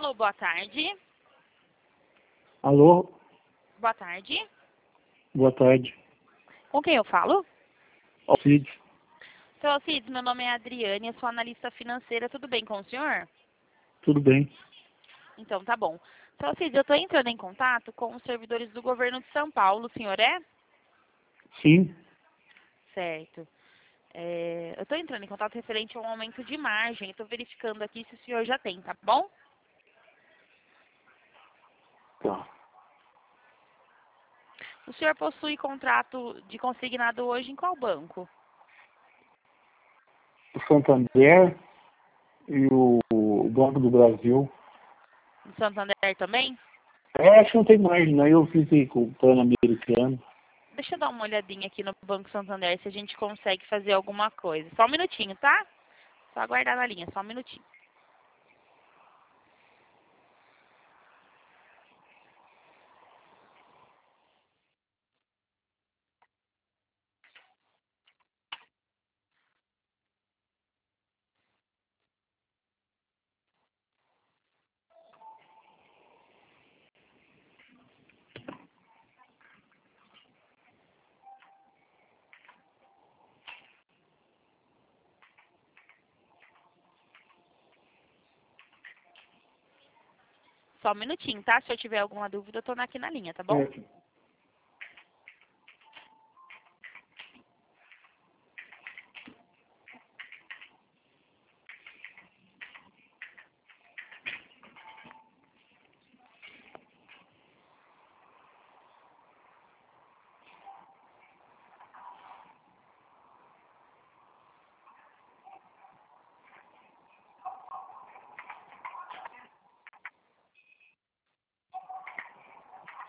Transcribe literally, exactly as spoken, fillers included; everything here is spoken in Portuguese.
Alô, boa tarde. Alô, Boa tarde. boa tarde. Com quem eu falo? Alcides, Seu Alcides, meu nome é Adriane, eu sou analista financeira. Tudo bem com o senhor? tudo bem? Então, tá bom. Seu Alcides, eu estou entrando em contato com os servidores do governo de São Paulo. O senhor é? Sim, Certo. É, eu estou entrando em contato referente a um aumento de margem. Estou verificando aqui se o senhor já tem, tá bom? tá. O senhor possui contrato de consignado hoje em qual banco? O Santander e o, o Banco do Brasil. No Santander também? É, acho que não tem margem, né? Eu fiz aí com o plano americano. Deixa eu dar uma olhadinha aqui no Banco Santander se a gente consegue fazer alguma coisa. Só um minutinho, tá? Só aguardar na linha, só um minutinho. Só um minutinho, tá? Se eu tiver alguma dúvida, eu tô aqui na linha, tá bom? Certo.